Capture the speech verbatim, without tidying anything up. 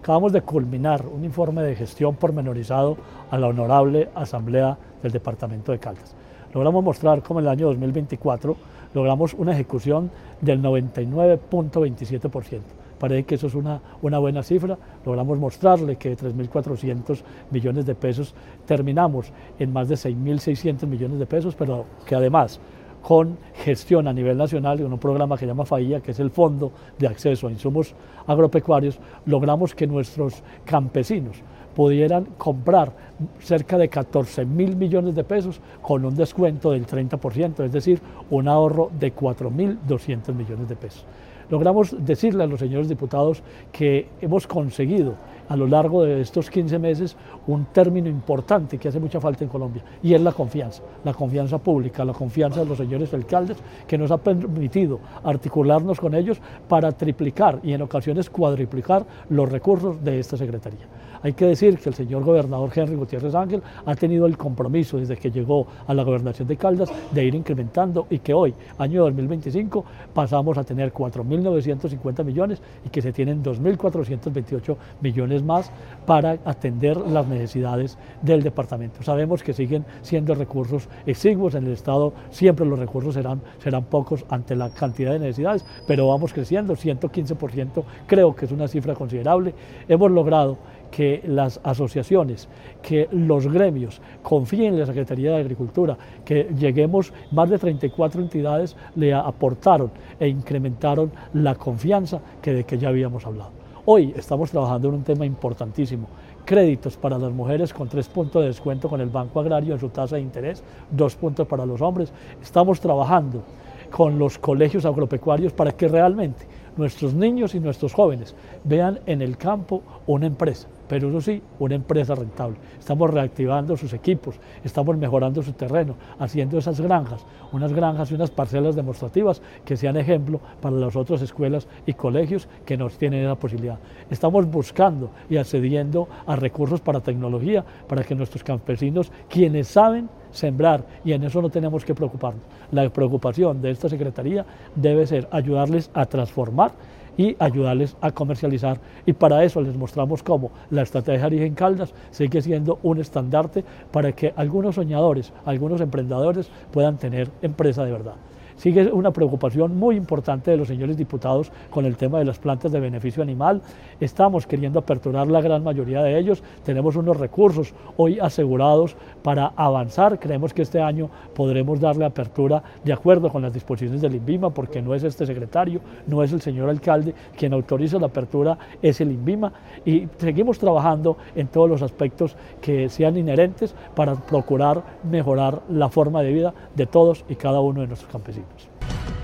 Acabamos de culminar un informe de gestión pormenorizado a la Honorable Asamblea del Departamento de Caldas. Logramos mostrar cómo en el año dos mil veinticuatro logramos una ejecución del noventa y nueve punto veintisiete por ciento. Parece que eso es una, una buena cifra. Logramos mostrarle que de tres mil cuatrocientos millones de pesos terminamos en más de seis mil seiscientos millones de pesos, pero que además con gestión a nivel nacional, en un programa que se llama FAIA, que es el Fondo de Acceso a Insumos Agropecuarios, logramos que nuestros campesinos pudieran comprar cerca de catorce mil millones de pesos con un descuento del treinta por ciento, es decir, un ahorro de cuatro mil doscientos millones de pesos. Logramos decirle a los señores diputados que hemos conseguido a lo largo de estos quince meses un término importante que hace mucha falta en Colombia, y es la confianza, la confianza pública, la confianza de los señores alcaldes, que nos ha permitido articularnos con ellos para triplicar y en ocasiones cuadriplicar los recursos de esta Secretaría. Hay que decir que el señor gobernador Henry Gutiérrez Ángel ha tenido el compromiso desde que llegó a la gobernación de Caldas de ir incrementando, y que hoy, año dos mil veinticinco, pasamos a tener cuatro mil novecientos cincuenta millones y que se tienen dos mil cuatrocientos veintiocho millones más para atender las necesidades del departamento. Sabemos que siguen siendo recursos exiguos en el Estado, siempre los recursos serán, serán pocos ante la cantidad de necesidades, pero vamos creciendo, ciento quince por ciento, creo que es una cifra considerable. Hemos logrado que las asociaciones, que los gremios confíen en la Secretaría de Agricultura, que lleguemos, más de treinta y cuatro entidades le aportaron e incrementaron la confianza que de que ya habíamos hablado. Hoy estamos trabajando en un tema importantísimo: créditos para las mujeres con tres puntos de descuento con el Banco Agrario en su tasa de interés, dos puntos para los hombres. Estamos trabajando con los colegios agropecuarios para que realmente nuestros niños y nuestros jóvenes vean en el campo una empresa, pero eso sí, una empresa rentable. Estamos reactivando sus equipos, estamos mejorando su terreno, haciendo esas granjas, unas granjas y unas parcelas demostrativas que sean ejemplo para las otras escuelas y colegios que nos tienen esa posibilidad. Estamos buscando y accediendo a recursos para tecnología, para que nuestros campesinos, quienes saben sembrar, y en eso no tenemos que preocuparnos. La preocupación de esta Secretaría debe ser ayudarles a transformar y ayudarles a comercializar, y para eso les mostramos cómo la estrategia Origen Caldas sigue siendo un estandarte para que algunos soñadores, algunos emprendedores puedan tener empresa de verdad. Sigue una preocupación muy importante de los señores diputados con el tema de las plantas de beneficio animal. Estamos queriendo aperturar la gran mayoría de ellos, tenemos unos recursos hoy asegurados para avanzar. Creemos que este año podremos darle apertura de acuerdo con las disposiciones del INVIMA, porque no es este secretario, no es el señor alcalde quien autoriza la apertura, es el INVIMA, y seguimos trabajando en todos los aspectos que sean inherentes para procurar mejorar la forma de vida de todos y cada uno de nuestros campesinos.